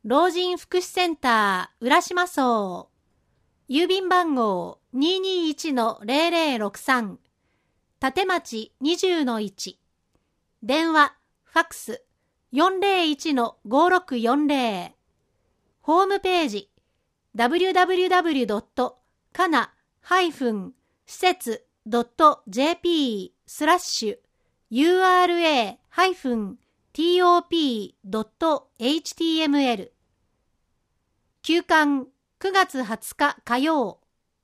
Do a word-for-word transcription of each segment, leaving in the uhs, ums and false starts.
老人福祉センター浦島荘、郵便番号 にーにーいちのゼロゼロろくさん、立町 にじゅうのいち、電話、ファックス よんゼロいちのごろくよんゼロ、ホームページ ダブリューダブリューダブリュードットかな施設 ドットジェーピー スラッシュ ユーアールエー トップ ドット エイチティーエムエル 休刊くがつはつか火曜。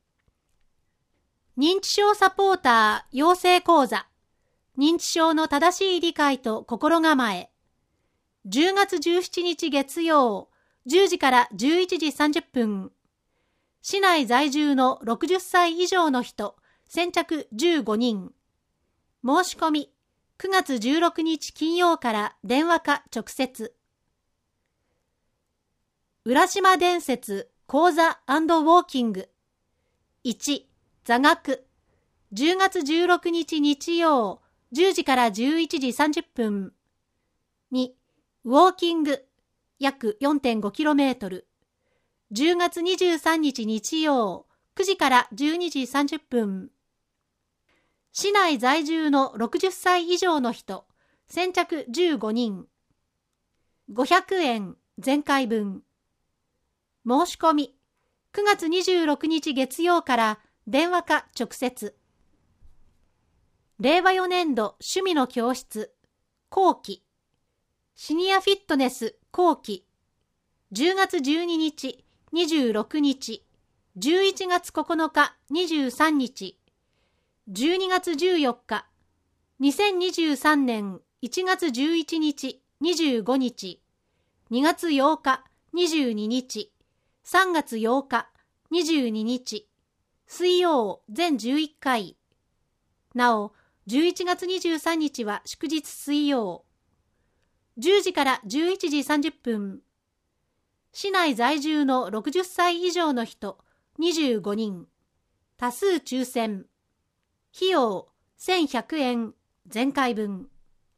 認知症サポーター養成講座、認知症の正しい理解と心構え、じゅうがつじゅうしちにち月曜じゅうじからじゅういちじさんじゅっぷん、市内在住のろくじゅっさい以上の人先着じゅうごにん、申し込みくがつじゅうろくにち金曜から電話か直接。浦島伝説講座&ウォーキング。いち、座学。じゅうがつじゅうろくにち日曜じゅうじからじゅういちじさんじゅっぷん。に、ウォーキング。約 よんてんごキロメートル。じゅうがつにじゅうさんにち日曜くじからじゅうにじさんじゅっぷん。市内在住のろくじゅっさい以上の人先着じゅうごにん。ごひゃくえん全回分。申し込みくがつにじゅうろくにち月曜から電話か直接。れいわよねんど趣味の教室後期、シニアフィットネス後期、じゅうがつじゅうににちにじゅうろくにち、じゅういちがつここのかにじゅうさんにち、じゅうにがつじゅうよっか、にせんにじゅうさんねんいちがつじゅういちにちにじゅうごにち、にがつようかにじゅうににち、さんがつようかにじゅうににち、水曜全じゅういっかい。なお、じゅういちがつにじゅうさんにちは祝日水曜。じゅうじからじゅういちじさんじゅっぷん。市内在住のろくじゅっさい以上の人にじゅうごにん。多数抽選。費用せんひゃくえん全回分。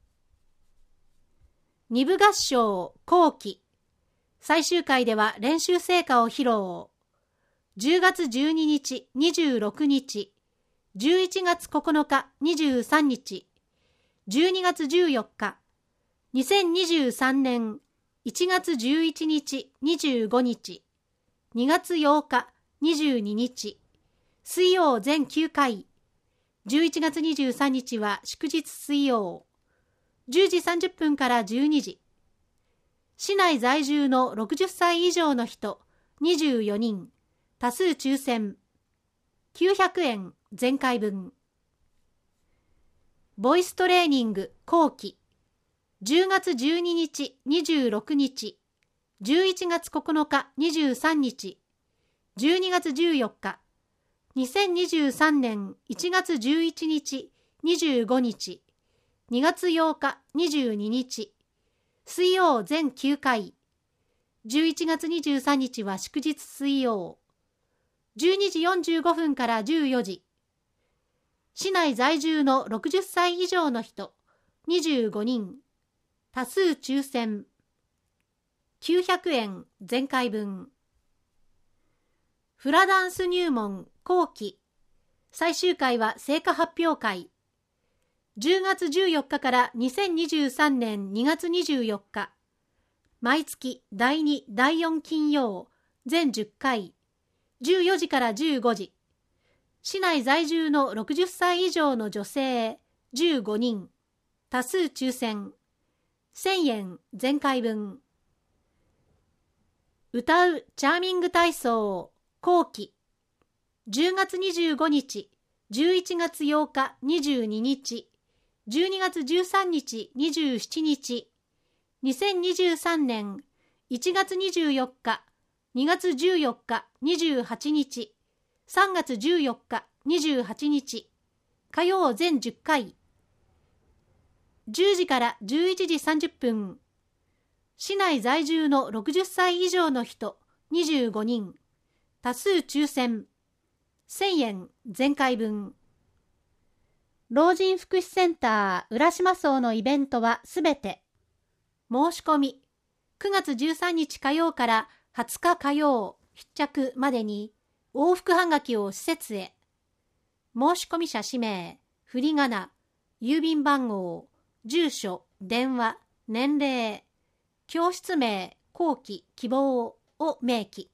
二部合唱後期。最終回では練習成果を披露。じゅうがつじゅうににち、にじゅうろくにち、じゅういちがつここのか、にじゅうさんにち、じゅうにがつじゅうよっか、にせんにじゅうさんねんいちがつじゅういちにち、にじゅうごにち、にがつようか、にじゅうににち、水曜全きゅうかい、じゅういちがつにじゅうさんにちは祝日水曜、じゅうじさんじゅっぷんからじゅうにじ。市内在住のろくじゅっさい以上の人にじゅうよにん。多数抽選。きゅうひゃくえん全回分。ボイストレーニング後期。じゅうがつじゅうににち、にじゅうろくにち、じゅういちがつここのか、にじゅうさんにち、じゅうにがつじゅうよっか、にせんにじゅうさんねんいちがつじゅういちにち、にじゅうごにち、にがつようか、にじゅうににち、水曜全きゅうかい、じゅういちがつにじゅうさんにちは祝日水曜、じゅうにじよんじゅうごふんからじゅうよじ。市内在住のろくじゅっさい以上の人にじゅうごにん。多数抽選。きゅうひゃくえん全回分。フラダンス入門後期。最終回は成果発表会。じゅうがつじゅうよっかからにせんにじゅうさんねんにがつにじゅうよっか。毎月だいに、だいよん金曜、全じゅっかい。じゅうよじからじゅうごじ。市内在住のろくじゅっさい以上の女性じゅうごにん。多数抽選。せんえん全回分。歌うチャーミング体操後期。じゅうがつにじゅうごにち、じゅういちがつようか、にじゅうににち、じゅうにがつじゅうさんにち、にじゅうしちにち、にせんにじゅうさんねんいちがつにじゅうよっか、にがつじゅうよっか、にじゅうはちにち、さんがつじゅうよっか、にじゅうはちにち、火曜全じゅっかい。じゅうじからじゅういちじさんじゅっぷん。市内在住のろくじゅっさい以上の人にじゅうごにん。多数抽選。せんえん全回分。老人福祉センター浦島荘のイベントはすべて。申し込みくがつじゅうさんにち火曜からはつか火曜必着までに往復はがきを施設へ。申込者氏名、振り仮名、郵便番号、住所、電話、年齢、教室名、校期、希望を明記。